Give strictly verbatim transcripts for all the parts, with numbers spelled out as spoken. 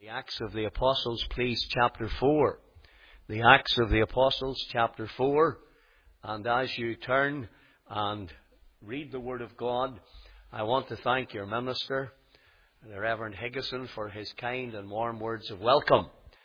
The Acts of the Apostles, please, chapter four. The Acts of the Apostles, chapter four. And as you turn and read the Word of God, I want to thank your minister, the Reverend Higgison, for his kind and warm words of welcome.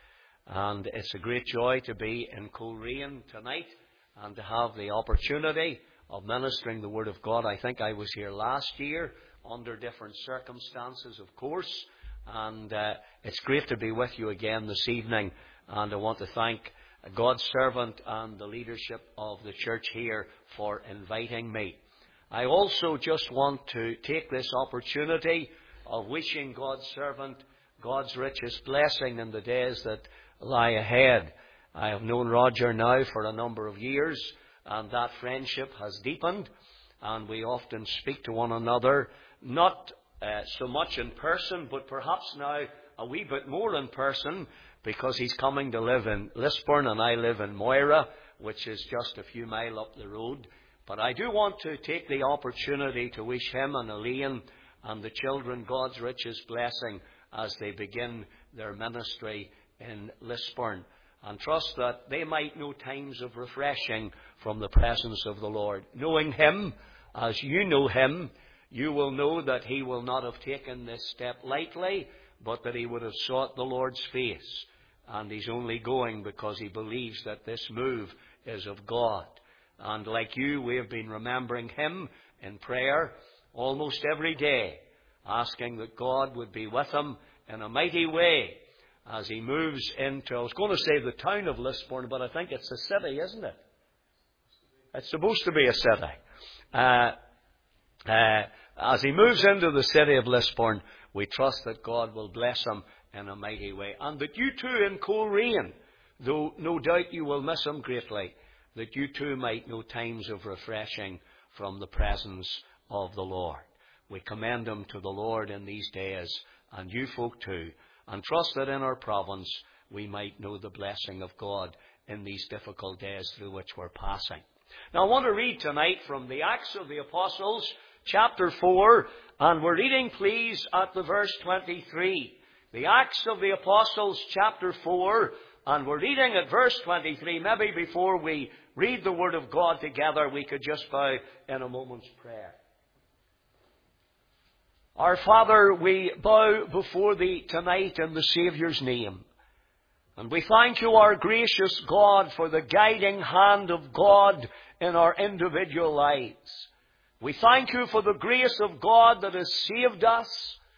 And it's a great joy to be in Coleraine tonight and to have the opportunity of ministering the Word of God. I think I was here last year under different circumstances, of course. And uh, it's great to be with you again this evening. And I want to thank God's servant and the leadership of the church here for inviting me. I also just want to take this opportunity of wishing God's servant God's richest blessing in the days that lie ahead. I have known Roger now for a number of years, and that friendship has deepened, and we often speak to one another, not Uh, so much in person, but perhaps now a wee bit more in person, because he's coming to live in Lisburn and I live in Moira, which is just a few miles up the road. But I do want to take the opportunity to wish him and Elaine and the children God's richest blessing as they begin their ministry in Lisburn, and trust that they might know times of refreshing from the presence of the Lord. Knowing him as you know him, you will know that he will not have taken this step lightly, but that he would have sought the Lord's face. And he's only going because he believes that this move is of God. And like you, we have been remembering him in prayer almost every day, asking that God would be with him in a mighty way as he moves into, I was going to say the town of Lisburn, but I think it's a city, isn't it? It's supposed to be a city. Uh, Uh, as he moves into the city of Lisburn, we trust that God will bless him in a mighty way. And that you too in Coleraine, though no doubt you will miss him greatly, that you too might know times of refreshing from the presence of the Lord. We commend him to the Lord in these days, and you folk too, and trust that in our province we might know the blessing of God in these difficult days through which we're passing. Now I want to read tonight from the Acts of the Apostles, chapter four, and we're reading, please, at the verse twenty-three. The Acts of the Apostles, chapter four, and we're reading at verse twenty-three. Maybe before we read the Word of God together, we could just bow in a moment's prayer. Our Father, we bow before Thee tonight in the Saviour's name. And we thank You, our gracious God, for the guiding hand of God in our individual lives. We thank You for the grace of God that has saved us.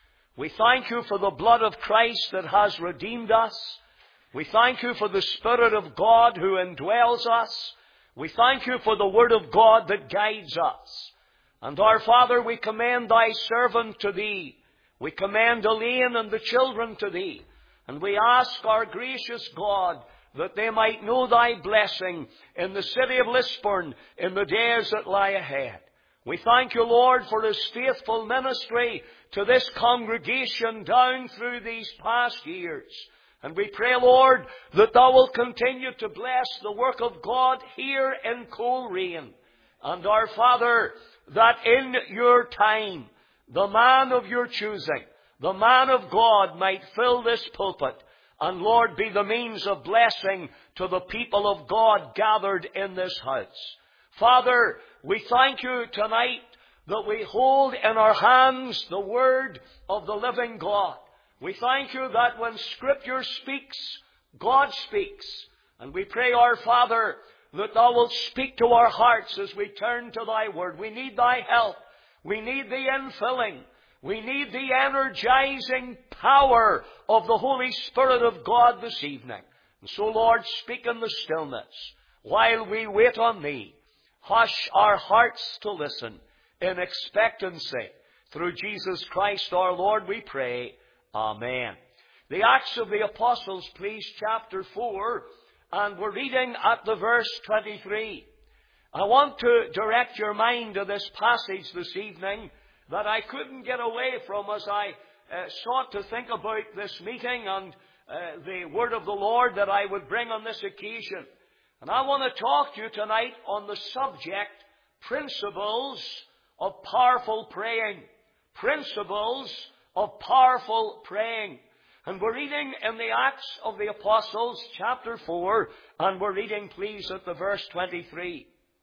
We thank You for the blood of Christ that has redeemed us. We thank You for the Spirit of God who indwells us. We thank You for the Word of God that guides us. And our Father, we commend Thy servant to Thee. We commend Elaine and the children to Thee. And we ask, our gracious God, that they might know Thy blessing in the city of Lisburn in the days that lie ahead. We thank You, Lord, for His faithful ministry to this congregation down through these past years. And we pray, Lord, that Thou wilt continue to bless the work of God here in Coleraine. And our Father, that in Your time, the man of Your choosing, the man of God, might fill this pulpit and, Lord, be the means of blessing to the people of God gathered in this house. Father, we thank You tonight that we hold in our hands the Word of the living God. We thank You that when Scripture speaks, God speaks. And we pray, our Father, that Thou wilt speak to our hearts as we turn to Thy Word. We need Thy help. We need the infilling. We need the energizing power of the Holy Spirit of God this evening. And so, Lord, speak in the stillness while we wait on Thee. Hush our hearts to listen in expectancy. Through Jesus Christ our Lord we pray. Amen. The Acts of the Apostles, please, chapter four, and we're reading at the verse twenty-three. I want to direct your mind to this passage this evening that I couldn't get away from as I uh, sought to think about this meeting and uh, the word of the Lord that I would bring on this occasion. And I want to talk to you tonight on the subject, principles of powerful praying. Principles of powerful praying. And we're reading in the Acts of the Apostles, chapter four, and we're reading, please, at the verse twenty-three.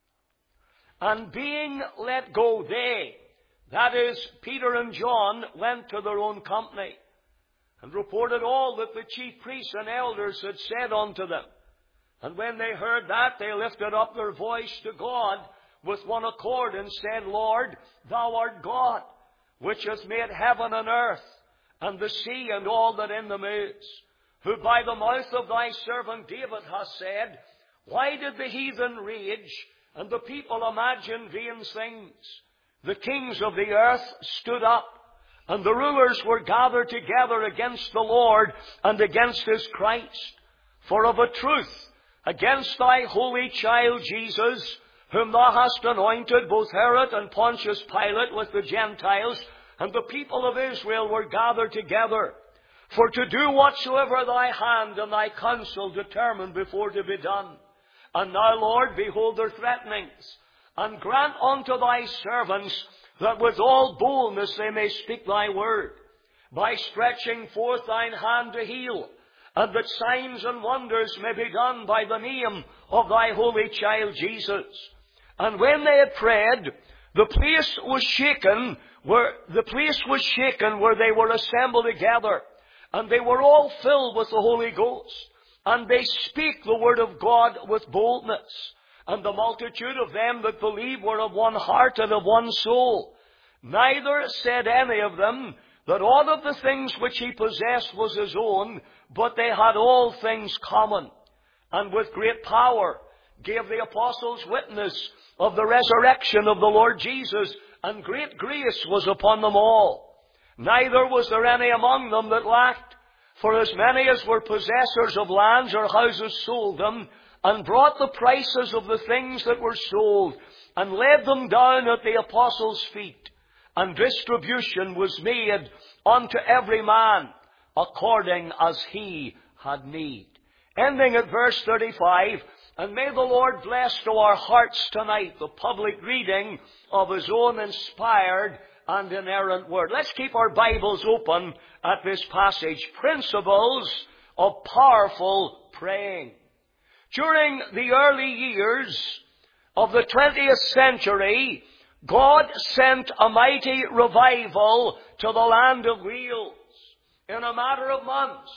And being let go, they, that is, Peter and John, went to their own company, and reported all that the chief priests and elders had said unto them. And when they heard that, they lifted up their voice to God with one accord, and said, Lord, thou art God, which hast made heaven and earth, and the sea, and all that in them is, who by the mouth of thy servant David hast said, why did the heathen rage, and the people imagine vain things? The kings of the earth stood up, and the rulers were gathered together against the Lord and against his Christ. For of a truth, against thy holy child Jesus, whom thou hast anointed, both Herod and Pontius Pilate with the Gentiles, and the people of Israel were gathered together, for to do whatsoever thy hand and thy counsel determined before to be done. And now, Lord, behold their threatenings, and grant unto thy servants that with all boldness they may speak thy word, by stretching forth thine hand to heal, and that signs and wonders may be done by the name of thy holy child Jesus. And when they had prayed, the place was shaken, where the place was shaken where they were assembled together, and they were all filled with the Holy Ghost, and they speak the word of God with boldness. And the multitude of them that believed were of one heart and of one soul. Neither said any of them that all of the things which he possessed was his own, but they had all things common. And with great power gave the apostles witness of the resurrection of the Lord Jesus, and great grace was upon them all. Neither was there any among them that lacked, for as many as were possessors of lands or houses sold them, and brought the prices of the things that were sold, and laid them down at the apostles' feet. And distribution was made unto every man according as he had need. Ending at verse thirty-five, and may the Lord bless to our hearts tonight the public reading of his own inspired and inerrant word. Let's keep our Bibles open at this passage. Principles of powerful praying. During the early years of the twentieth century, God sent a mighty revival to the land of Wales. In a matter of months,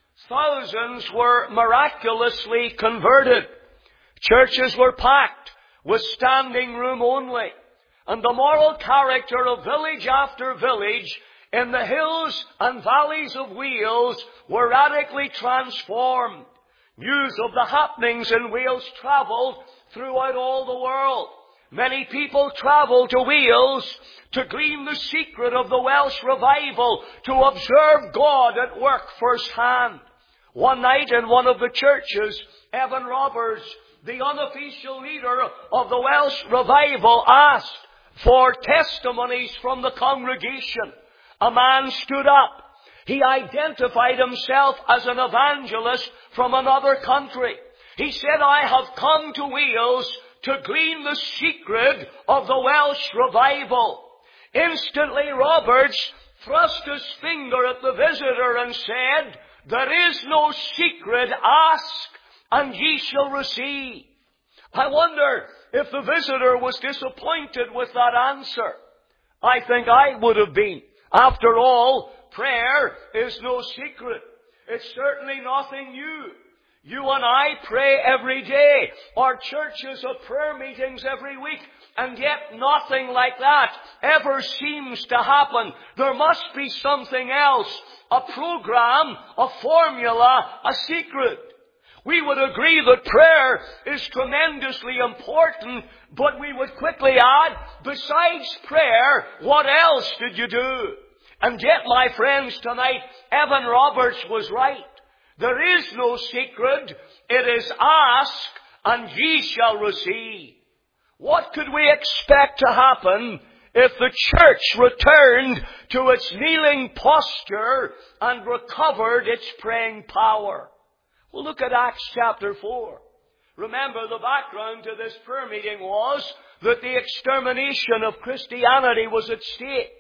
thousands were miraculously converted. Churches were packed with standing room only. And the moral character of village after village in the hills and valleys of Wales were radically transformed. News of the happenings in Wales travelled throughout all the world. Many people travelled to Wales to glean the secret of the Welsh revival, to observe God at work firsthand. One night in one of the churches, Evan Roberts, the unofficial leader of the Welsh revival, asked for testimonies from the congregation. A man stood up. He identified himself as an evangelist from another country. He said, I have come to Wales to glean the secret of the Welsh revival. Instantly Roberts thrust his finger at the visitor and said, there is no secret, ask and ye shall receive. I wonder if the visitor was disappointed with that answer. I think I would have been. After all, prayer is no secret. It's certainly nothing new. You and I pray every day. Our churches have prayer meetings every week. And yet nothing like that ever seems to happen. There must be something else. A program, a formula, a secret. We would agree that prayer is tremendously important, but we would quickly add, besides prayer, what else did you do? And yet, my friends, tonight, Evan Roberts was right. There is no secret. It is ask and ye shall receive. What could we expect to happen if the church returned to its kneeling posture and recovered its praying power? Well, look at Acts chapter four. Remember, the background to this prayer meeting was that the extermination of Christianity was at stake.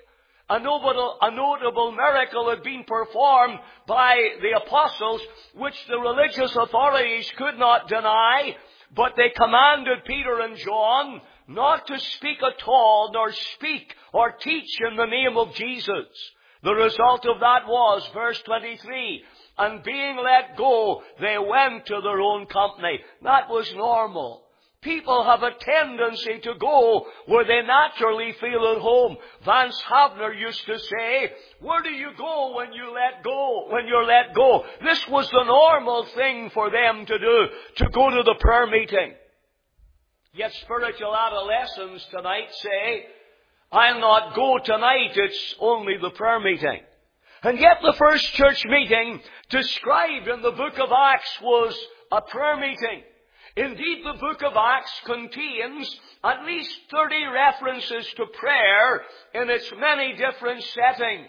A notable, a notable miracle had been performed by the apostles, which the religious authorities could not deny, but they commanded Peter and John not to speak at all, nor speak or teach in the name of Jesus. The result of that was, verse twenty-three, and being let go, they went to their own company. That was normal. People have a tendency to go where they naturally feel at home. Vance Havner used to say, where do you go when you let go, when you're let go? This was the normal thing for them to do, to go to the prayer meeting. Yet spiritual adolescents tonight say, I'll not go tonight, it's only the prayer meeting. And yet the first church meeting described in the book of Acts was a prayer meeting. Indeed, the book of Acts contains at least thirty references to prayer in its many different settings.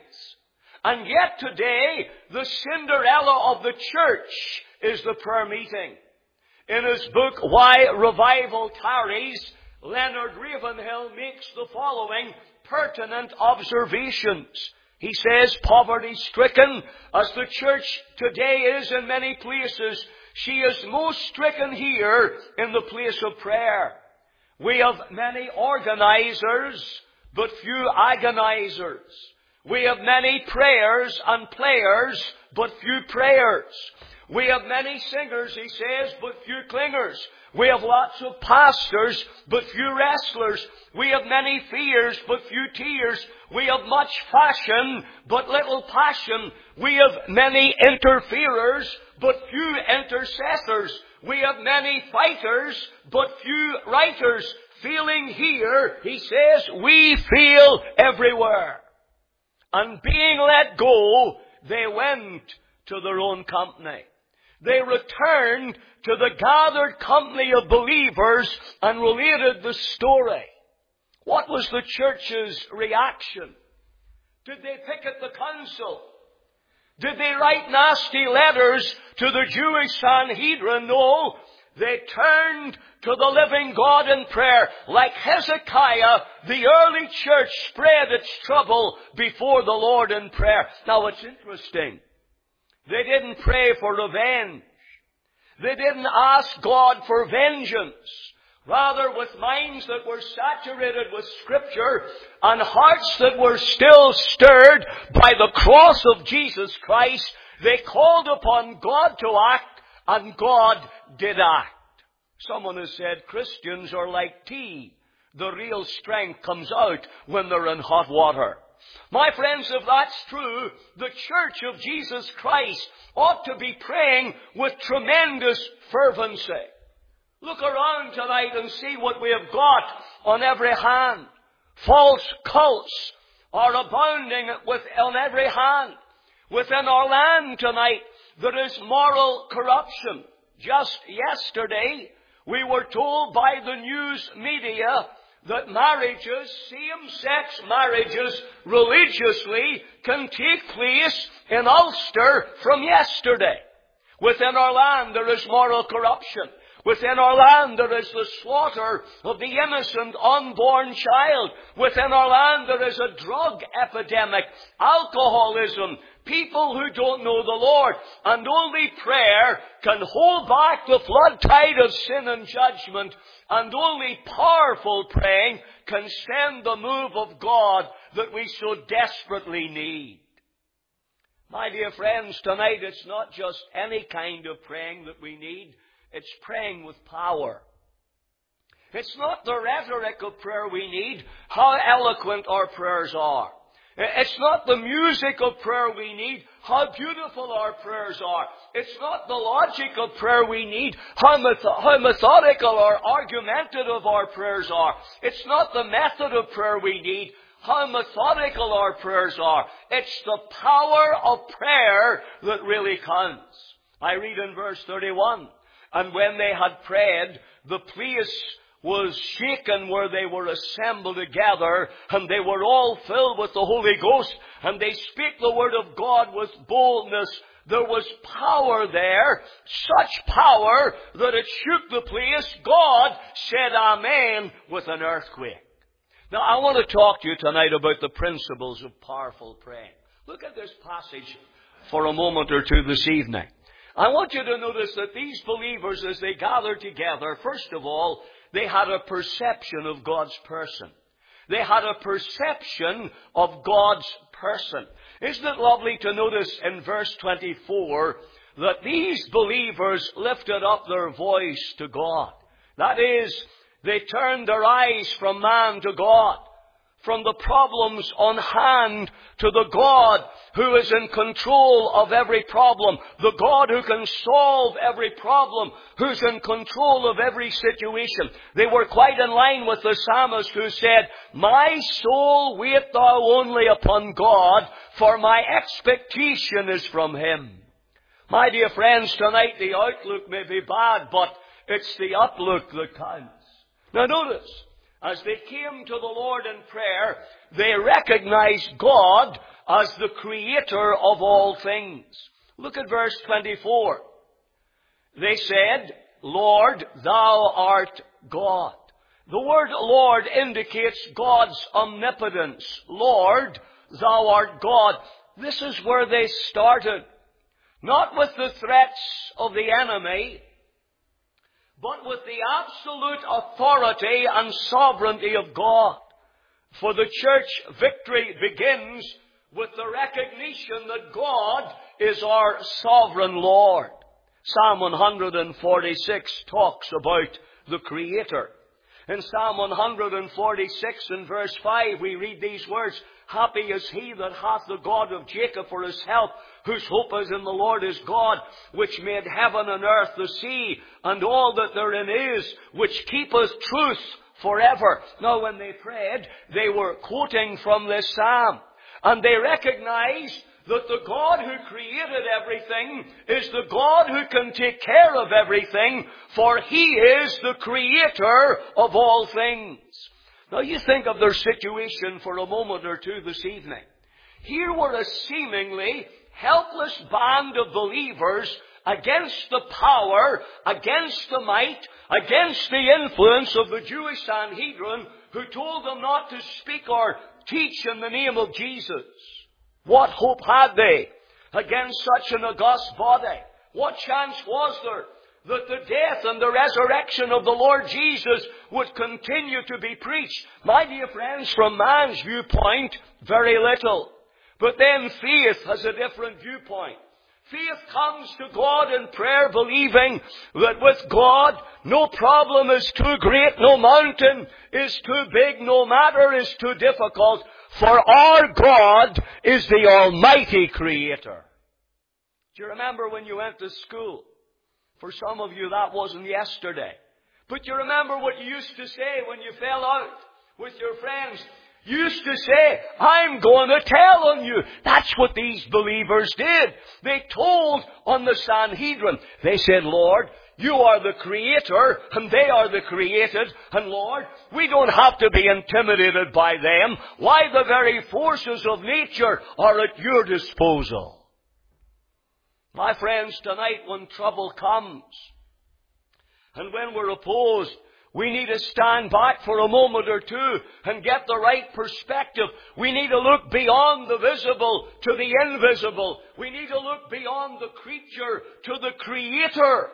And yet today, the Cinderella of the church is the prayer meeting. In his book, Why Revival Tarries, Leonard Ravenhill makes the following pertinent observations. He says, poverty-stricken, as the church today is in many places, she is most stricken here in the place of prayer. We have many organizers, but few agonizers. We have many prayers and players, but few prayers. We have many singers, he says, but few clingers. We have lots of pastors, but few wrestlers. We have many fears, but few tears. We have much fashion, but little passion. We have many interferers, but few intercessors. We have many fighters, but few writers. Feeling here, he says, we feel everywhere. And being let go, they went to their own company. They returned to the gathered company of believers and related the story. What was the church's reaction? Did they picket the council? Did they write nasty letters to the Jewish Sanhedrin? No. They turned to the living God in prayer. Like Hezekiah, the early church spread its trouble before the Lord in prayer. Now it's interesting. They didn't pray for revenge. They didn't ask God for vengeance. Rather, with minds that were saturated with Scripture and hearts that were still stirred by the cross of Jesus Christ, they called upon God to act, and God did act. Someone has said Christians are like tea. The real strength comes out when they're in hot water. My friends, if that's true, the church of Jesus Christ ought to be praying with tremendous fervency. Look around tonight and see what we have got on every hand. False cults are abounding with, on every hand. Within our land tonight, there is moral corruption. Just yesterday, we were told by the news media that marriages, same-sex marriages, religiously can take place in Ulster from yesterday. Within our land there is moral corruption. Within our land there is the slaughter of the innocent unborn child. Within our land there is a drug epidemic, alcoholism, people who don't know the Lord. And only prayer can hold back the flood tide of sin and judgment. And only powerful praying can send the move of God that we so desperately need. My dear friends, tonight it's not just any kind of praying that we need. It's praying with power. It's not the rhetoric of prayer we need, how eloquent our prayers are. It's not the music of prayer we need, how beautiful our prayers are. It's not the logic of prayer we need, how, meth- how methodical or argumentative our prayers are. It's not the method of prayer we need, how methodical our prayers are. It's the power of prayer that really counts. I read in verse thirty-one, and when they had prayed, the place was shaken where they were assembled together, and they were all filled with the Holy Ghost, and they spake the word of God with boldness. There was power there, such power that it shook the place. God said amen with an earthquake. Now, I want to talk to you tonight about the principles of powerful praying. Look at this passage for a moment or two this evening. I want you to notice that these believers, as they gathered together, first of all, they had a perception of God's person. They had a perception of God's person. Isn't it lovely to notice in verse twenty-four that these believers lifted up their voice to God? That is, they turned their eyes from man to God, from the problems on hand to the God who is in control of every problem, the God who can solve every problem, who's in control of every situation. They were quite in line with the psalmist who said, "My soul wait thou only upon God, for my expectation is from Him." My dear friends, tonight the outlook may be bad, but it's the outlook that counts. Now notice, as they came to the Lord in prayer, they recognized God as the creator of all things. Look at verse twenty-four. They said, "Lord, thou art God." The word Lord indicates God's omnipotence. Lord, thou art God. This is where they started. Not with the threats of the enemy, but with the absolute authority and sovereignty of God. For the church, victory begins with the recognition that God is our sovereign Lord. Psalm one forty-six talks about the Creator. In Psalm one forty-six and verse five we read these words, "Happy is he that hath the God of Jacob for his help, whose hope is in the Lord his God, which made heaven and earth, the sea, and all that therein is, which keepeth truth forever." Now, when they prayed, they were quoting from this psalm. And they recognized that the God who created everything is the God who can take care of everything, for He is the creator of all things. Now, you think of their situation for a moment or two this evening. Here were a seemingly helpless band of believers against the power, against the might, against the influence of the Jewish Sanhedrin, who told them not to speak or teach in the name of Jesus. What hope had they against such an august body? What chance was there that the death and the resurrection of the Lord Jesus would continue to be preached? My dear friends, from man's viewpoint, very little. But then faith has a different viewpoint. Faith comes to God in prayer, believing that with God, no problem is too great, no mountain is too big, no matter is too difficult, for our God is the Almighty Creator. Do you remember when you went to school? For some of you, that wasn't yesterday. But you remember what you used to say when you fell out with your friends? You used to say, "I'm going to tell on you." That's what these believers did. They told on the Sanhedrin. They said, "Lord, you are the Creator, and they are the created. And Lord, we don't have to be intimidated by them. Why, the very forces of nature are at your disposal." My friends, tonight when trouble comes, and when we're opposed, we need to stand back for a moment or two and get the right perspective. We need to look beyond the visible to the invisible. We need to look beyond the creature to the Creator.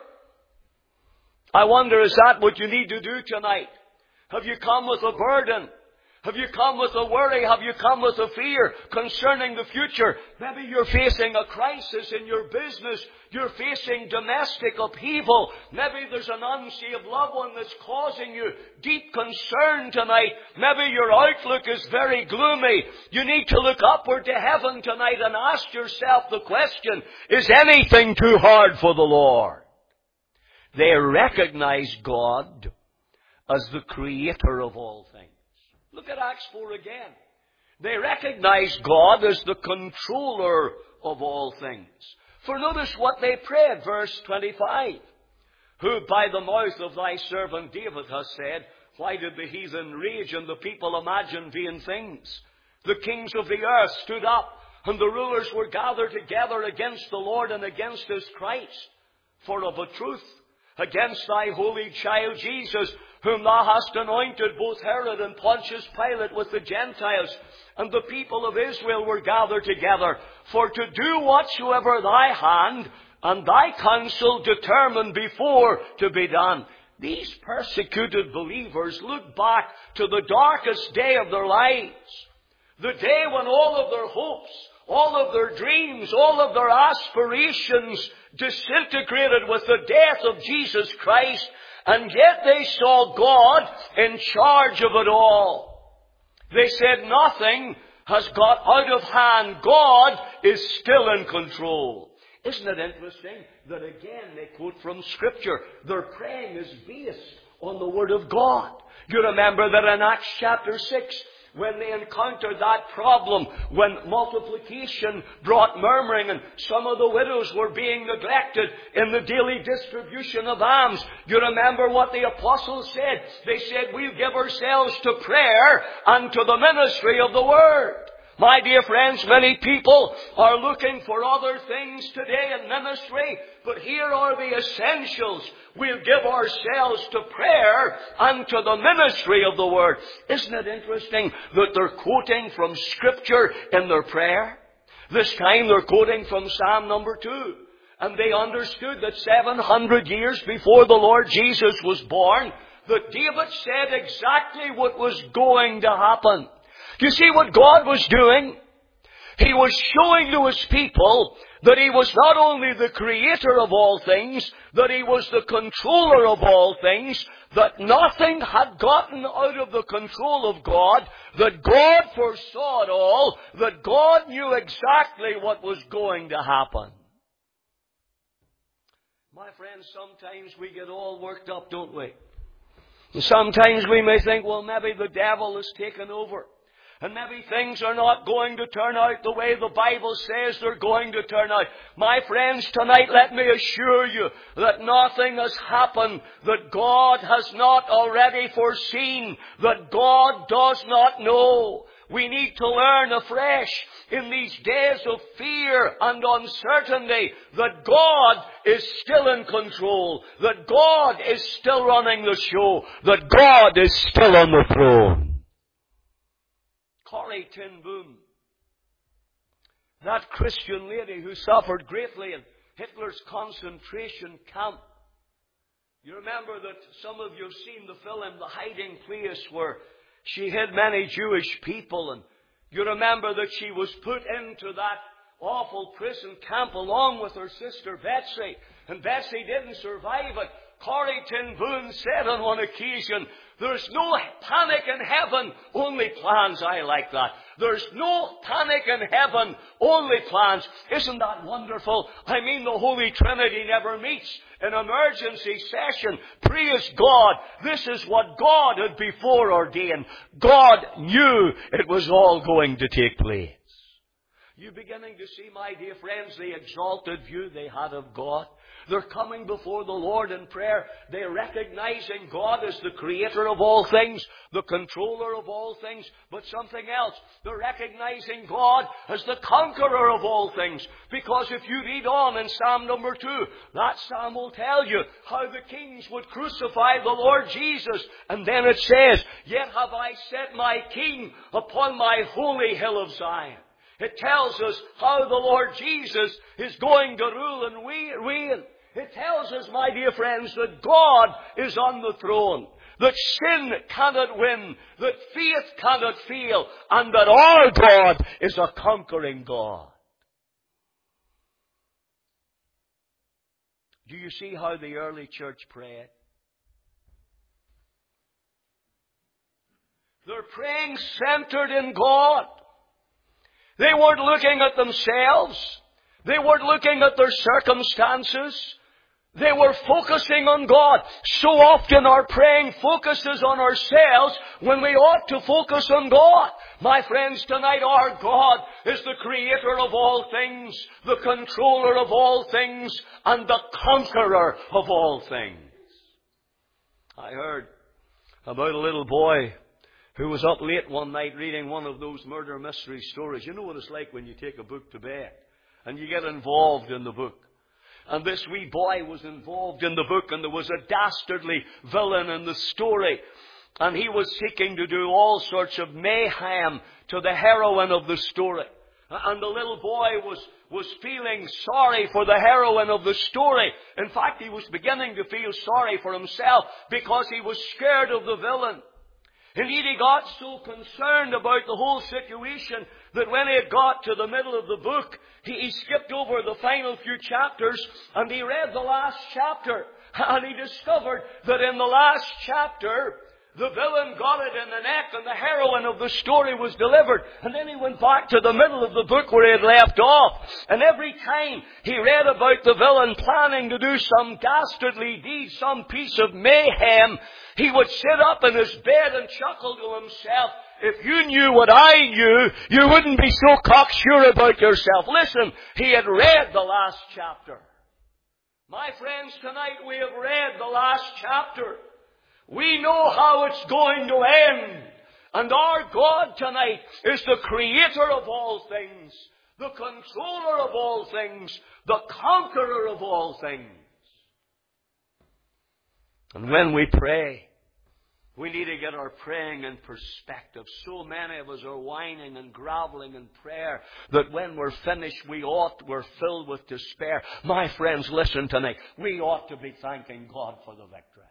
I wonder, is that what you need to do tonight? Have you come with a burden? Have you come with a worry? Have you come with a fear concerning the future? Maybe you're facing a crisis in your business. You're facing domestic upheaval. Maybe there's an unsaved loved one that's causing you deep concern tonight. Maybe your outlook is very gloomy. You need to look upward to heaven tonight and ask yourself the question, is anything too hard for the Lord? They recognize God as the Creator of all things. Look at Acts four again. They recognize God as the controller of all things. For notice what they prayed, verse twenty-five. "Who by the mouth of thy servant David has said, why did the heathen rage and the people imagine vain things? The kings of the earth stood up, and the rulers were gathered together against the Lord and against His Christ. For of a truth, against thy holy child Jesus, whom thou hast anointed, both Herod and Pontius Pilate, with the Gentiles, and the people of Israel were gathered together, for to do whatsoever thy hand and thy counsel determined before to be done. These persecuted believers look back to the darkest day of their lives. The day when all of their hopes, all of their dreams, all of their aspirations disintegrated with the death of Jesus Christ, and yet they saw God in charge of it all. They said nothing has got out of hand. God is still in control. Isn't it interesting that again they quote from Scripture? Their praying is based on the Word of God. You remember that in Acts chapter six, when they encountered that problem, when multiplication brought murmuring and some of the widows were being neglected in the daily distribution of alms, you remember what the apostles said? They said, we'll give ourselves to prayer and to the ministry of the Word. My dear friends, many people are looking for other things today in ministry, but here are the essentials. We'll give ourselves to prayer and to the ministry of the Word. Isn't it interesting that they're quoting from Scripture in their prayer? This time they're quoting from Psalm number two. And they understood that seven hundred years before the Lord Jesus was born, that David said exactly what was going to happen. Do you see what God was doing? He was showing to His people that He was not only the creator of all things, that He was the controller of all things, that nothing had gotten out of the control of God, that God foresaw it all, that God knew exactly what was going to happen. My friends, sometimes we get all worked up, don't we? And sometimes we may think, well, maybe the devil has taken over. And maybe things are not going to turn out the way the Bible says they're going to turn out. My friends, tonight let me assure you that nothing has happened that God has not already foreseen, that God does not know. We need to learn afresh in these days of fear and uncertainty that God is still in control, that God is still running the show, that God is still on the throne. Corrie ten Boom, that Christian lady who suffered greatly in Hitler's concentration camp. You remember that some of you have seen the film The Hiding Place, where she hid many Jewish people, and you remember that she was put into that awful prison camp along with her sister Betsy, and Betsy didn't survive it. Corrie ten Boom said on one occasion, there's no panic in heaven, only plans. I like that. There's no panic in heaven, only plans. Isn't that wonderful? I mean, the Holy Trinity never meets in emergency session. Praise God. This is what God had before ordained. God knew it was all going to take place. You beginning to see, my dear friends, the exalted view they had of God? They're coming before the Lord in prayer. They're recognizing God as the creator of all things, the controller of all things, but something else. They're recognizing God as the conqueror of all things. Because if you read on in Psalm number two, that psalm will tell you how the kings would crucify the Lord Jesus. And then it says, yet have I set my king upon my holy hill of Zion. It tells us how the Lord Jesus is going to rule and reign. It tells us, my dear friends, that God is on the throne, that sin cannot win, that faith cannot fail, and that our God is a conquering God. Do you see how the early church prayed? They're praying centered in God. They weren't looking at themselves. They weren't looking at their circumstances. They were focusing on God. So often our praying focuses on ourselves when we ought to focus on God. My friends, tonight our God is the creator of all things, the controller of all things, and the conqueror of all things. I heard about a little boy who was up late one night reading one of those murder mystery stories. You know what it's like when you take a book to bed and you get involved in the book. And this wee boy was involved in the book, and there was a dastardly villain in the story. And he was seeking to do all sorts of mayhem to the heroine of the story. And the little boy was, was feeling sorry for the heroine of the story. In fact, he was beginning to feel sorry for himself because he was scared of the villain. Indeed, he got so concerned about the whole situation that when he had got to the middle of the book, he, he skipped over the final few chapters and he read the last chapter. And he discovered that in the last chapter, the villain got it in the neck and the heroine of the story was delivered. And then he went back to the middle of the book where he had left off. And every time he read about the villain planning to do some dastardly deed, some piece of mayhem, he would sit up in his bed and chuckle to himself. If you knew what I knew, you wouldn't be so cocksure about yourself. Listen, he had read the last chapter. My friends, tonight we have read the last chapter. We know how it's going to end. And our God tonight is the creator of all things, the controller of all things, the conqueror of all things. And when we pray, we need to get our praying in perspective. So many of us are whining and groveling in prayer that when we're finished, we ought, we're filled with despair. My friends, listen tonight. We ought to be thanking God for the victory.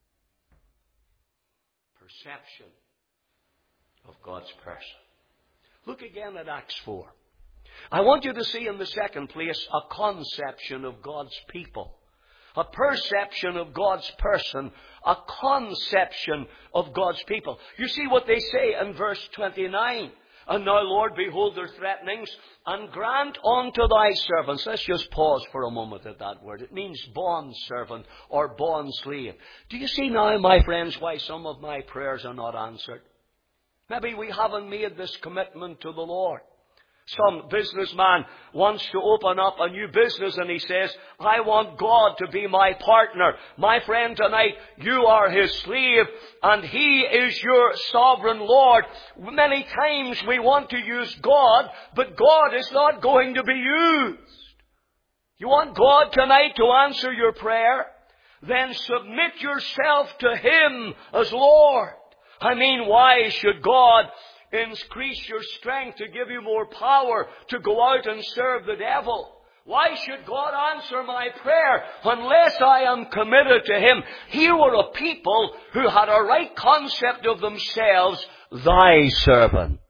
Perception of God's person. Look again at Acts four. I want you to see in the second place a conception of God's people. A perception of God's person. A conception of God's people. You see what they say in verse twenty-nine. And now, Lord, behold their threatenings, and grant unto thy servants. Let's just pause for a moment at that word. It means bond servant or bond slave. Do you see now, my friends, why some of my prayers are not answered? Maybe we haven't made this commitment to the Lord. Some businessman wants to open up a new business and he says, I want God to be my partner. My friend, tonight, you are his slave and he is your sovereign Lord. Many times we want to use God, but God is not going to be used. You want God tonight to answer your prayer? Then submit yourself to him as Lord. I mean, why should God increase your strength to give you more power to go out and serve the devil? Why should God answer my prayer unless I am committed to him? Here were a people who had a right concept of themselves, thy servants.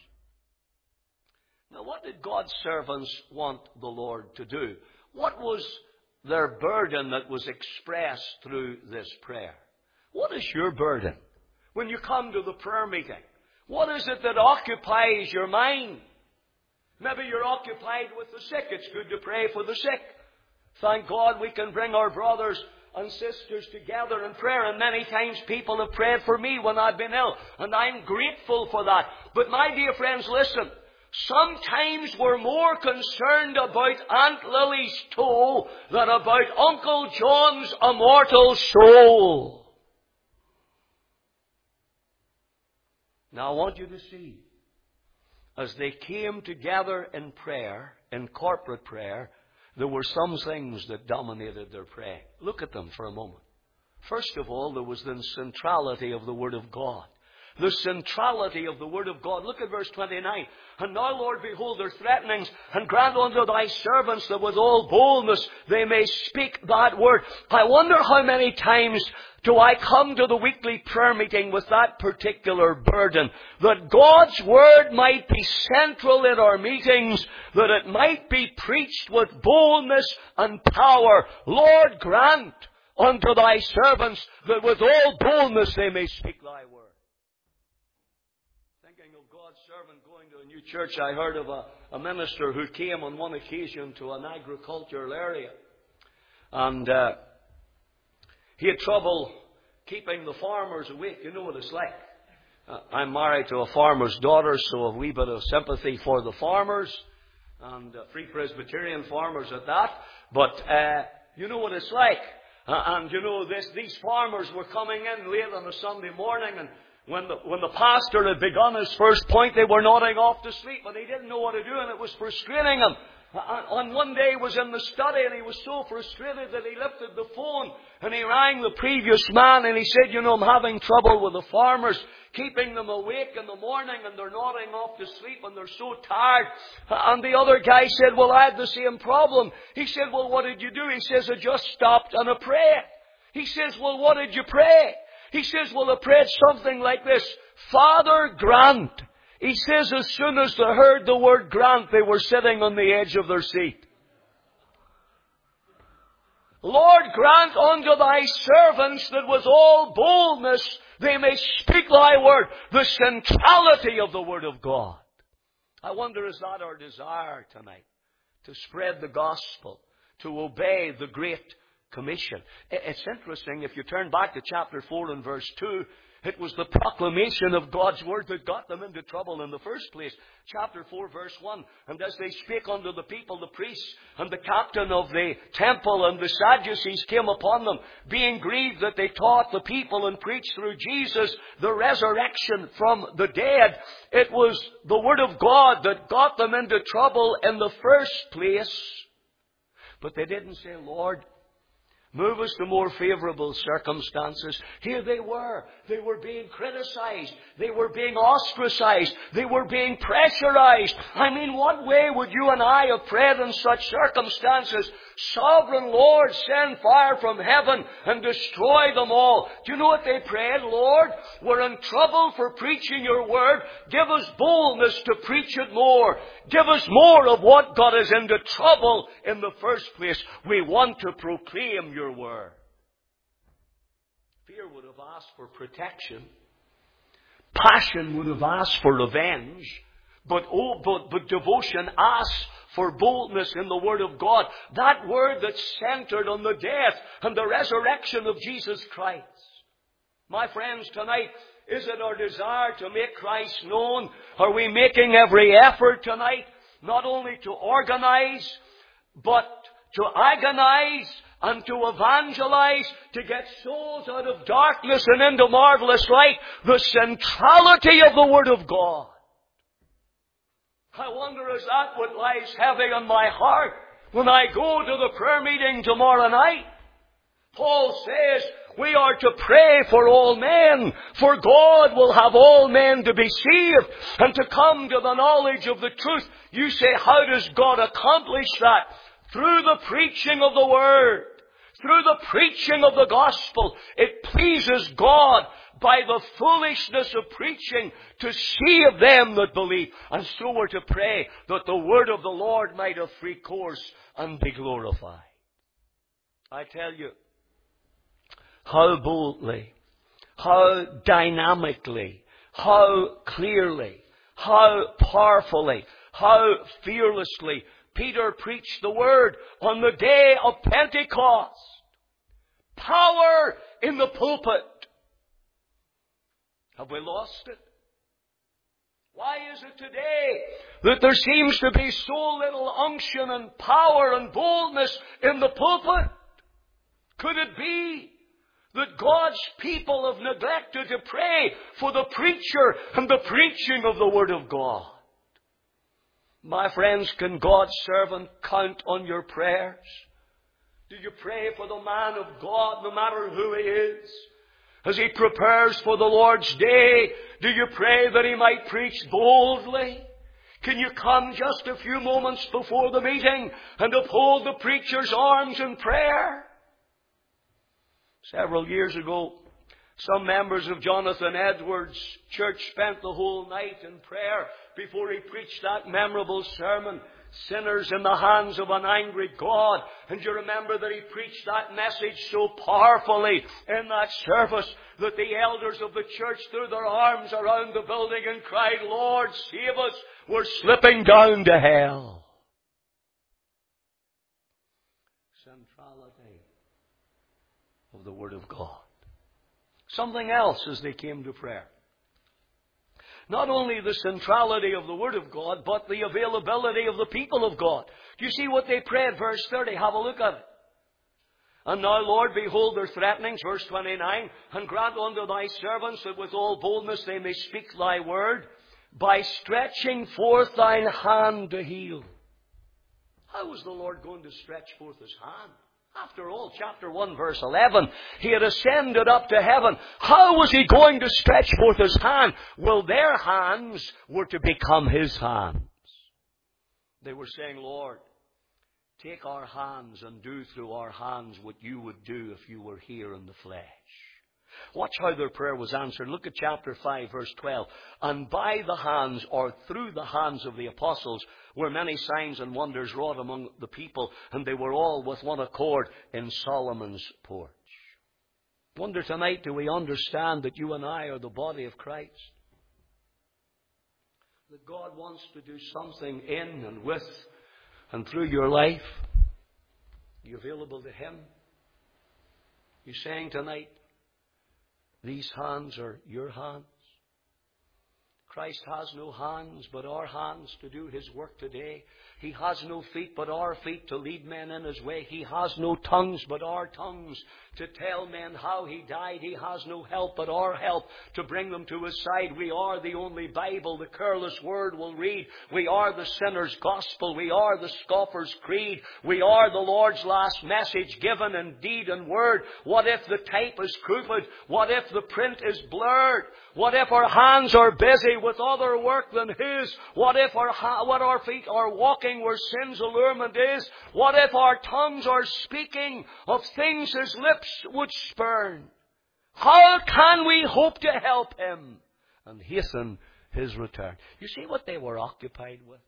Now, what did God's servants want the Lord to do? What was their burden that was expressed through this prayer? What is your burden when you come to the prayer meeting? What is it that occupies your mind? Maybe you're occupied with the sick. It's good to pray for the sick. Thank God we can bring our brothers and sisters together in prayer. And many times people have prayed for me when I've been ill. And I'm grateful for that. But my dear friends, listen. Sometimes we're more concerned about Aunt Lily's toe than about Uncle John's immortal soul. Now I want you to see, as they came together in prayer, in corporate prayer, there were some things that dominated their praying. Look at them for a moment. First of all, there was the centrality of the Word of God. The centrality of the Word of God. Look at verse twenty-nine. And now, Lord, behold their threatenings, and grant unto thy servants that with all boldness they may speak that word. I wonder how many times do I come to the weekly prayer meeting with that particular burden, that God's Word might be central in our meetings, that it might be preached with boldness and power. Lord, grant unto thy servants that with all boldness they may speak thy word. Thinking of God's servant going to a new church, I heard of a, a minister who came on one occasion to an agricultural area. And uh, he had trouble keeping the farmers awake. You know what it's like. Uh, I'm married to a farmer's daughter, so a wee bit of sympathy for the farmers, and uh, Free Presbyterian farmers at that. But uh, you know what it's like. Uh, and you know, this, these farmers were coming in late on a Sunday morning, and when the, when the pastor had begun his first point, they were nodding off to sleep, and he didn't know what to do, and it was frustrating him. On one day he was in the study and he was so frustrated that he lifted the phone and he rang the previous man and he said, you know, I'm having trouble with the farmers, keeping them awake in the morning and they're nodding off to sleep and they're so tired. And the other guy said, well, I had the same problem. He said, well, what did you do? He says, I just stopped and I prayed. He says, well, what did you pray? He says, well, I prayed something like this: Father, grant. He says as soon as they heard the word grant, they were sitting on the edge of their seat. Lord, grant unto thy servants that with all boldness they may speak thy word. The centrality of the word of God. I wonder, is that our desire tonight? To spread the gospel, to obey the Great Commission. It's interesting, if you turn back to chapter four and verse two, it was the proclamation of God's word that got them into trouble in the first place. Chapter four, verse one. And as they spake unto the people, the priests and the captain of the temple and the Sadducees came upon them, being grieved that they taught the people and preached through Jesus the resurrection from the dead. It was the word of God that got them into trouble in the first place. But they didn't say, Lord, move us to more favorable circumstances. Here they were. They were being criticized. They were being ostracized. They were being pressurized. I mean, what way would you and I have prayed in such circumstances? Sovereign Lord, send fire from heaven and destroy them all. Do you know what they prayed? Lord, we're in trouble for preaching your word. Give us boldness to preach it more. Give us more of what got us into trouble in the first place. We want to proclaim your word. Fear would have asked for protection. Passion would have asked for revenge. But, oh, but, but devotion asks for boldness in the word of God. That word that's centered on the death and the resurrection of Jesus Christ. My friends, tonight, is it our desire to make Christ known? Are we making every effort tonight not only to organize, but to agonize and to evangelize, to get souls out of darkness and into marvelous light? The centrality of the word of God. I wonder, is that what lies heavy on my heart when I go to the prayer meeting tomorrow night? Paul says we are to pray for all men, for God will have all men to be saved and to come to the knowledge of the truth. You say, how does God accomplish that? Through the preaching of the word, through the preaching of the gospel. It pleases God by the foolishness of preaching to save them that believe. And so we're to pray that the word of the Lord might have free course and be glorified. I tell you, how boldly, how dynamically, how clearly, how powerfully, how fearlessly Peter preached the word on the day of Pentecost. Power in the pulpit. Have we lost it? Why is it today that there seems to be so little unction and power and boldness in the pulpit? Could it be that God's people have neglected to pray for the preacher and the preaching of the Word of God? My friends, can God's servant count on your prayers? Do you pray for the man of God, no matter who he is? As he prepares for the Lord's day, do you pray that he might preach boldly? Can you come just a few moments before the meeting and uphold the preacher's arms in prayer? Several years ago, some members of Jonathan Edwards' church spent the whole night in prayer before he preached that memorable sermon, Sinners in the Hands of an Angry God. And you remember that he preached that message so powerfully in that service that the elders of the church threw their arms around the building and cried, Lord, save us, we're slipping down to hell. Centrality of the Word of God. Something else as they came to prayer. Not only the centrality of the Word of God, but the availability of the people of God. Do you see what they prayed? Verse thirty, have a look at it. And now, Lord, behold their threatenings, verse twenty-nine, and grant unto thy servants that with all boldness they may speak thy word, by stretching forth thine hand to heal. How was the Lord going to stretch forth his hand? After all, chapter one, verse eleven, he had ascended up to heaven. How was he going to stretch forth his hand? Well, their hands were to become his hands. They were saying, Lord, take our hands and do through our hands what you would do if you were here in the flesh. Watch how their prayer was answered. Look at chapter five, verse twelve. And by the hands, or through the hands of the apostles, were many signs and wonders wrought among the people, and they were all with one accord in Solomon's porch. Wonder tonight, do we understand that you and I are the body of Christ? That God wants to do something in and with and through your life? Are you available to him? You saying tonight, these hands are your hands? Christ has no hands but our hands to do his work today. He has no feet but our feet to lead men in his way. He has no tongues but our tongues to tell men how he died. He has no help but our help to bring them to his side. We are the only Bible the careless word will read. We are the sinner's gospel. We are the scoffer's creed. We are the Lord's last message given in deed and word. What if the type is crooked? What if the print is blurred? What if our hands are busy with other work than his? What if our, ha- what our feet are walking where sin's allurement is? What if our tongues are speaking of things his lips would spurn? How can we hope to help him and hasten his return? You see what they were occupied with?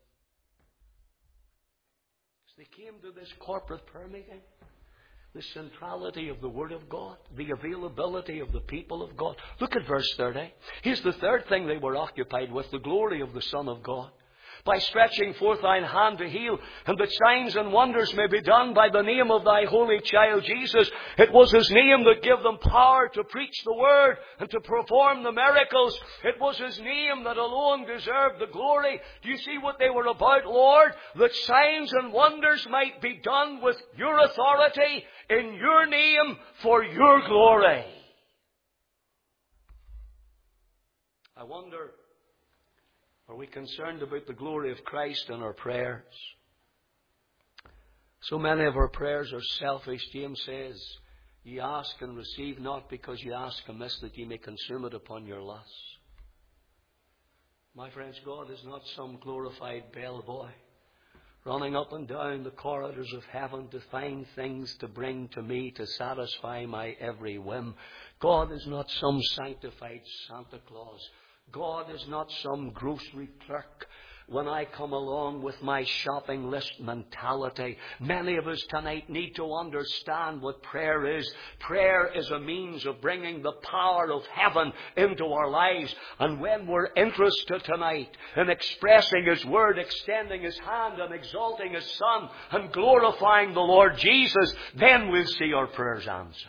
As they came to this corporate prayer meeting, the centrality of the Word of God, the availability of the people of God. Look at verse thirty. Here's the third thing they were occupied with, the glory of the Son of God. By stretching forth thine hand to heal, and that signs and wonders may be done by the name of thy holy child Jesus. It was his name that gave them power to preach the word and to perform the miracles. It was his name that alone deserved the glory. Do you see what they were about, Lord? That signs and wonders might be done with your authority, in your name, for your glory. I wonder, are we concerned about the glory of Christ in our prayers? So many of our prayers are selfish. James says, ye ask and receive not because ye ask amiss, that ye may consume it upon your lusts. My friends, God is not some glorified bellboy running up and down the corridors of heaven to find things to bring to me to satisfy my every whim. God is not some sanctified Santa Claus. God is not some grocery clerk when I come along with my shopping list mentality. Many of us tonight need to understand what prayer is. Prayer is a means of bringing the power of heaven into our lives. And when we're interested tonight in expressing his word, extending his hand and exalting his Son and glorifying the Lord Jesus, then we'll see our prayers answered.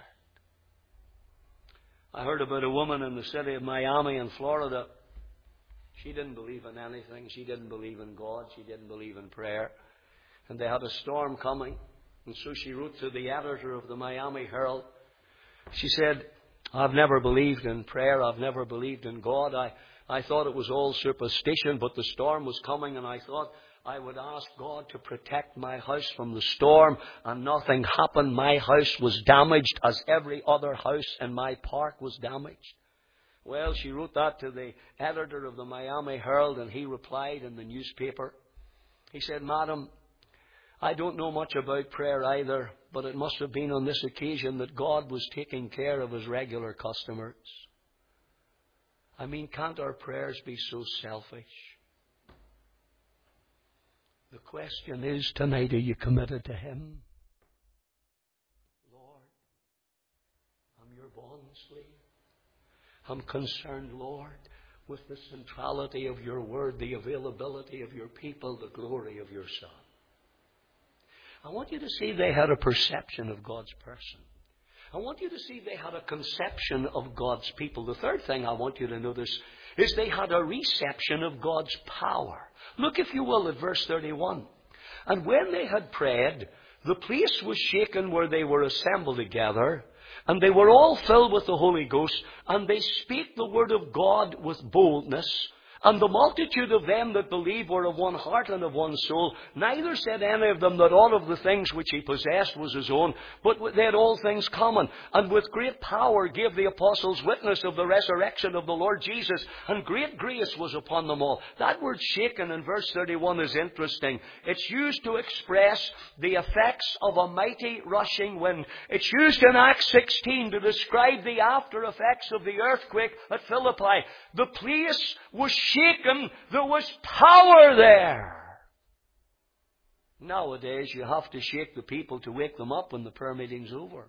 I heard about a woman in the city of Miami in Florida. She didn't believe in anything. She didn't believe in God. She didn't believe in prayer. And they had a storm coming. And so she wrote to the editor of the Miami Herald. She said, I've never believed in prayer. I've never believed in God. I, I thought it was all superstition, but the storm was coming, and I thought I would ask God to protect my house from the storm, and nothing happened. My house was damaged as every other house in my park was damaged. Well, she wrote that to the editor of the Miami Herald, and he replied in the newspaper. He said, Madam, I don't know much about prayer either, but it must have been on this occasion that God was taking care of his regular customers. I mean, can't our prayers be so selfish? The question is tonight, are you committed to him? Lord, I'm your bond slave. I'm concerned, Lord, with the centrality of your word, the availability of your people, the glory of your Son. I want you to see they had a perception of God's person. I want you to see they had a conception of God's people. The third thing I want you to notice is they had a reception of God's power. Look, if you will, at verse thirty-one. And when they had prayed, the place was shaken where they were assembled together, and they were all filled with the Holy Ghost, and they spake the word of God with boldness. And the multitude of them that believed were of one heart and of one soul. Neither said any of them that all of the things which he possessed was his own, but they had all things common. And with great power gave the apostles witness of the resurrection of the Lord Jesus, and great grace was upon them all. That word shaken in verse thirty-one is interesting. It's used to express the effects of a mighty rushing wind. It's used in Acts sixteen to describe the after effects of the earthquake at Philippi. The place was shaken. There was power there. Nowadays, you have to shake the people to wake them up when the prayer meeting's over.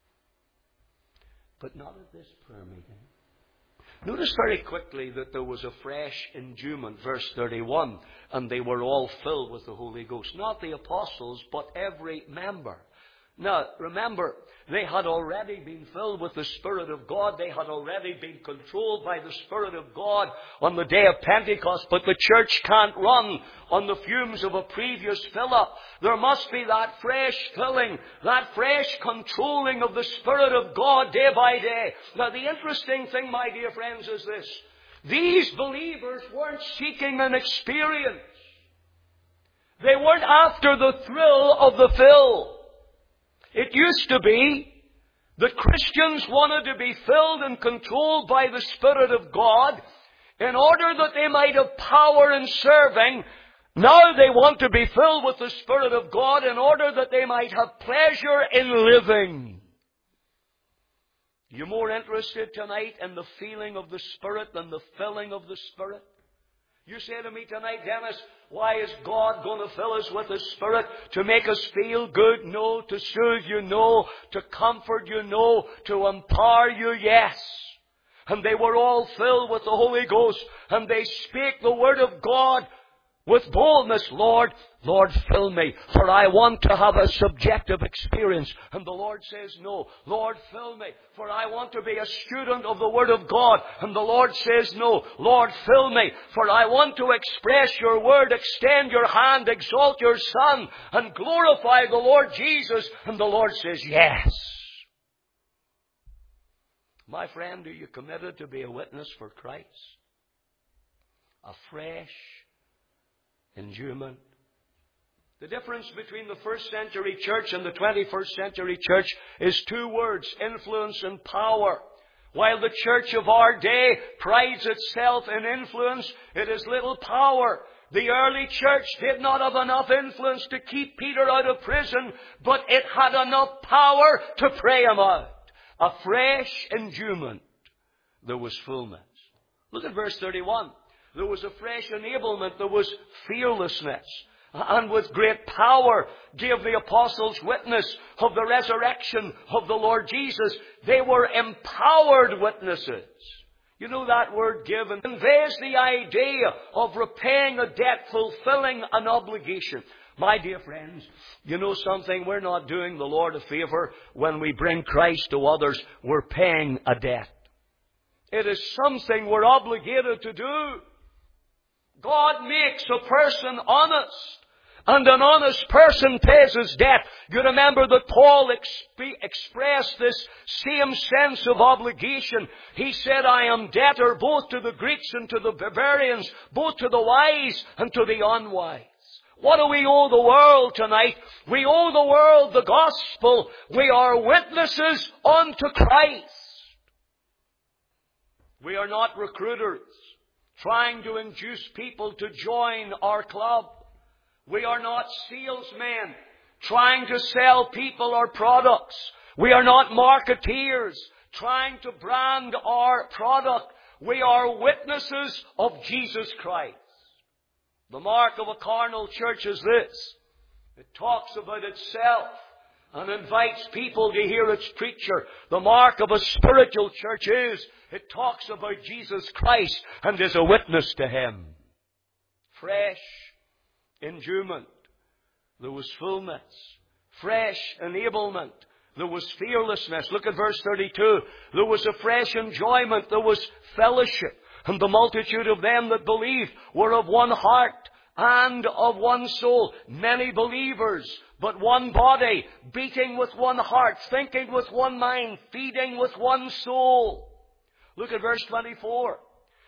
But not at this prayer meeting. Notice very quickly that there was a fresh endowment, verse thirty-one, and they were all filled with the Holy Ghost. Not the apostles, but every member. Now, remember, they had already been filled with the Spirit of God. They had already been controlled by the Spirit of God on the day of Pentecost. But the church can't run on the fumes of a previous fill-up. There must be that fresh filling, that fresh controlling of the Spirit of God day by day. Now, the interesting thing, my dear friends, is this. These believers weren't seeking an experience. They weren't after the thrill of the fill. It used to be that Christians wanted to be filled and controlled by the Spirit of God in order that they might have power in serving. Now they want to be filled with the Spirit of God in order that they might have pleasure in living. You more interested tonight in the feeling of the Spirit than the filling of the Spirit? You say to me tonight, Dennis, why is God going to fill us with His Spirit? To make us feel good? No. To soothe you? No. To comfort you? No. To empower you? Yes. And they were all filled with the Holy Ghost, and they spake the Word of God with boldness. Lord, Lord, fill me, for I want to have a subjective experience. And the Lord says, no. Lord, fill me, for I want to be a student of the Word of God. And the Lord says, no. Lord, fill me, for I want to express your Word, extend your hand, exalt your Son, and glorify the Lord Jesus. And the Lord says, yes. My friend, are you committed to be a witness for Christ? A fresh endowment. The difference between the first century church and the twenty-first century church is two words, influence and power. While the church of our day prides itself in influence, it has little power. The early church did not have enough influence to keep Peter out of prison, but it had enough power to pray him out. A fresh endowment. There was fullness. Look at verse thirty-one. There was a fresh enablement. There was fearlessness. And with great power gave the apostles witness of the resurrection of the Lord Jesus. They were empowered witnesses. You know that word given conveys the idea of repaying a debt, fulfilling an obligation. My dear friends, you know something? We're not doing the Lord a favor when we bring Christ to others. We're paying a debt. It is something we're obligated to do. God makes a person honest, and an honest person pays his debt. You remember that Paul exp- expressed this same sense of obligation. He said, I am debtor both to the Greeks and to the barbarians, both to the wise and to the unwise. What do we owe the world tonight? We owe the world the gospel. We are witnesses unto Christ. We are not recruiters trying to induce people to join our club. We are not salesmen trying to sell people our products. We are not marketeers trying to brand our product. We are witnesses of Jesus Christ. The mark of a carnal church is this. It talks about itself and invites people to hear its preacher. The mark of a spiritual church is it talks about Jesus Christ and is a witness to Him. Fresh endowment. There was fullness. Fresh enablement. There was fearlessness. Look at verse thirty-two. There was a fresh enjoyment. There was fellowship. And the multitude of them that believed were of one heart and of one soul. Many believers, but one body, beating with one heart, thinking with one mind, feeding with one soul. Look at verse twenty-four.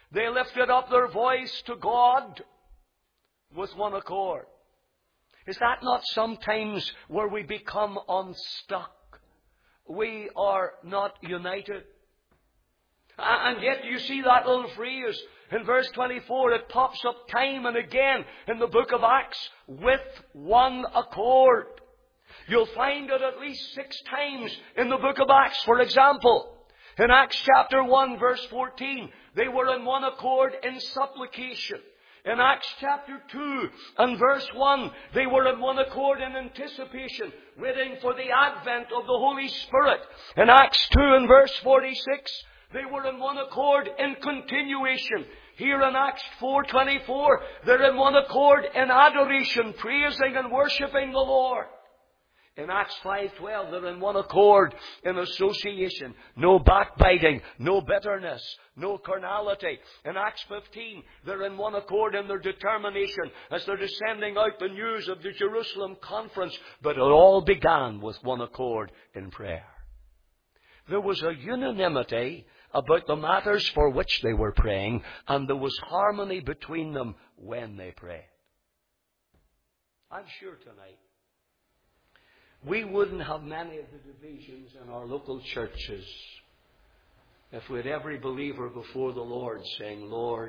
They lifted up their voice to God with one accord. Is that not sometimes where we become unstuck? We are not united. And yet you see that little phrase in verse twenty-four. It pops up time and again in the book of Acts. With one accord. You'll find it at least six times in the book of Acts. For example, in Acts chapter one verse fourteen, they were in one accord in supplication. In Acts chapter two and verse one, they were in one accord in anticipation, waiting for the advent of the Holy Spirit. In Acts two and verse forty-six, they were in one accord in continuation. Here in Acts four twenty-four, they're in one accord in adoration, praising and worshipping the Lord. In Acts five twelve, they're in one accord in association. No backbiting, no bitterness, no carnality. In Acts fifteen, they're in one accord in their determination as they're sending out the news of the Jerusalem conference. But it all began with one accord in prayer. There was a unanimity about the matters for which they were praying, and there was harmony between them when they prayed. I'm sure tonight we wouldn't have many of the divisions in our local churches if we had every believer before the Lord saying, Lord,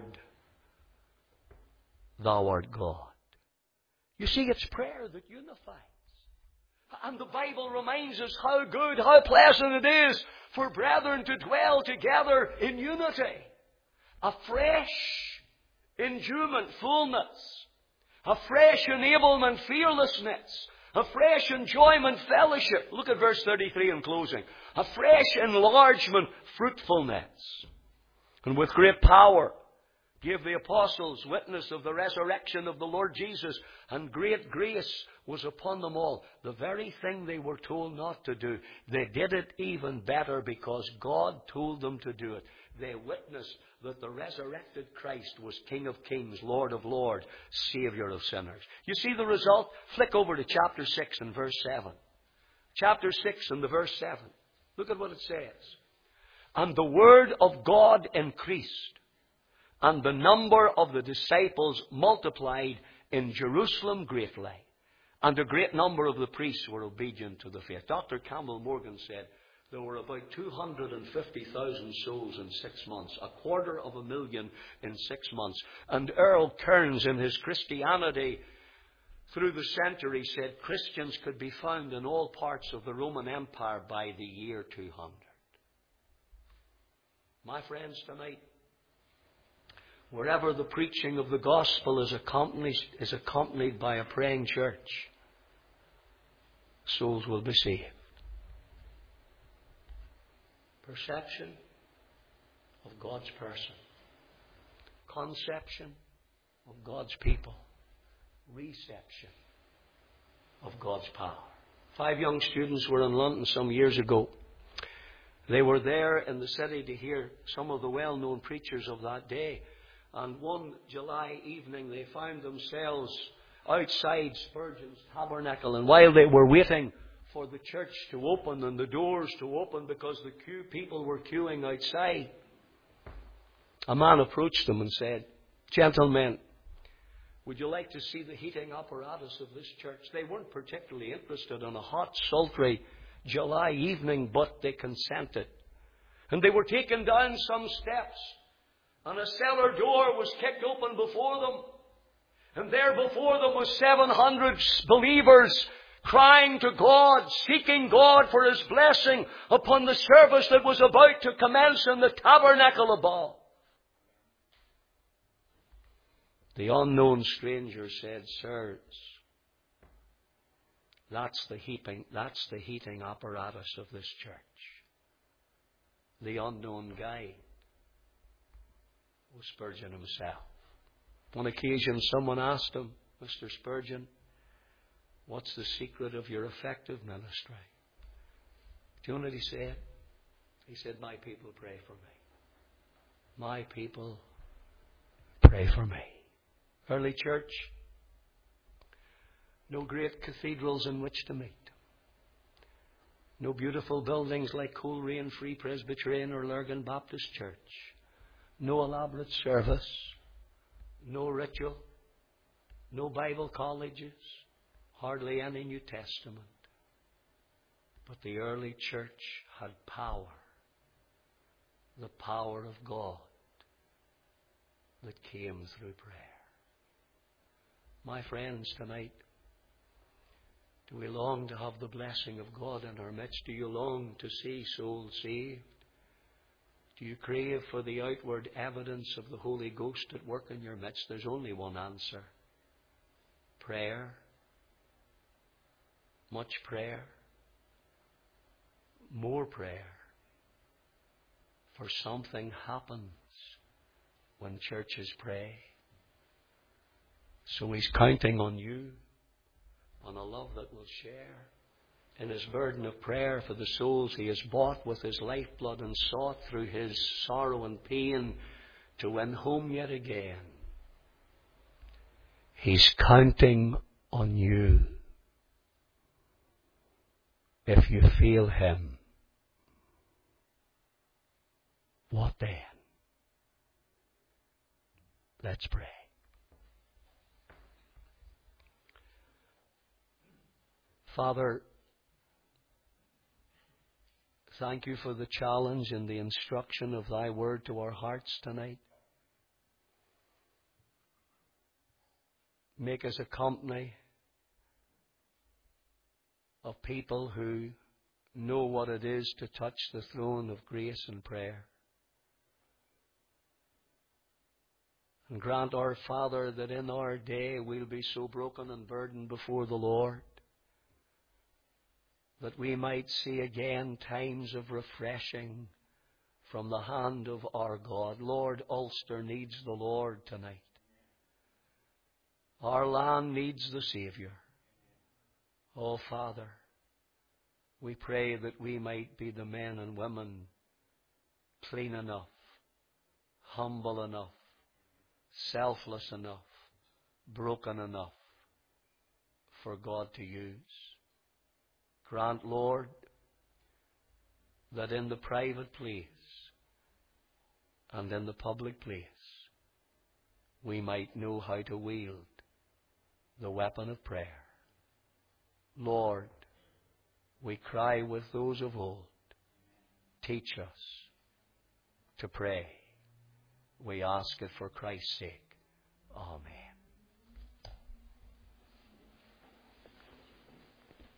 Thou art God. You see, it's prayer that unifies. And the Bible reminds us how good, how pleasant it is for brethren to dwell together in unity. A fresh endowment, fullness. A fresh enablement, fearlessness. A fresh enjoyment, fellowship. Look at verse thirty-three in closing. A fresh enlargement, fruitfulness. And with great power gave the apostles witness of the resurrection of the Lord Jesus, and great grace was upon them all. The very thing they were told not to do, they did it even better because God told them to do it. They witnessed that the resurrected Christ was King of kings, Lord of lords, Savior of sinners. You see the result? Flick over to chapter six and verse seven. Chapter six and the verse seven. Look at what it says. And the word of God increased, and the number of the disciples multiplied in Jerusalem greatly. And a great number of the priests were obedient to the faith. Doctor Campbell Morgan said there were about two hundred fifty thousand souls in six months. A quarter of a million in six months. And Earl Kearns, in his Christianity through the century, said Christians could be found in all parts of the Roman Empire by the year two hundred. My friends, tonight, wherever the preaching of the gospel is accompanied, is accompanied by a praying church, souls will be saved. Perception of God's person. Conception of God's people. Reception of God's power. Five young students were in London some years ago. They were there in the city to hear some of the well-known preachers of that day. And one July evening they found themselves outside Spurgeon's tabernacle. And while they were waiting for the church to open and the doors to open because the queue, people were queuing outside, a man approached them and said, "Gentlemen, would you like to see the heating apparatus of this church?" They weren't particularly interested in a hot, sultry July evening, but they consented. And they were taken down some steps, and a cellar door was kicked open before them. And there before them was seven hundred believers crying to God, seeking God for His blessing upon the service that was about to commence in the tabernacle above. The unknown stranger said, "Sirs, that's the heating, that's the heating apparatus of this church." The unknown guide was Spurgeon himself. On occasion, someone asked him, "Mister Spurgeon, what's the secret of your effective ministry?" Do you know what he said? He said, "My people pray for me. My people pray for me." Early church, no great cathedrals in which to meet. No beautiful buildings like Coleraine Free Presbyterian or Lurgan Baptist Church. No elaborate service, no ritual, no Bible colleges, hardly any New Testament. But the early church had power, the power of God that came through prayer. My friends, tonight, do we long to have the blessing of God in our midst? Do you long to see souls saved? Do you crave for the outward evidence of the Holy Ghost at work in your midst? There's only one answer. Prayer. Much prayer. More prayer. For something happens when churches pray. So He's counting on you, on a love that will share in His burden of prayer for the souls He has bought with His lifeblood and sought through His sorrow and pain to win home yet again. He's counting on you. If you feel Him, what then? Let's pray. Father, thank You for the challenge and the instruction of Thy word to our hearts tonight. Make us a company of people who know what it is to touch the throne of grace and prayer. And grant our Father that in our day we'll be so broken and burdened before the Lord that we might see again times of refreshing from the hand of our God. Lord, Ulster needs the Lord tonight. Our land needs the Saviour. Oh, Father, we pray that we might be the men and women clean enough, humble enough, selfless enough, broken enough for God to use. Grant, Lord, that in the private place and in the public place we might know how to wield the weapon of prayer. Lord, we cry with those of old, teach us to pray. We ask it for Christ's sake. Amen.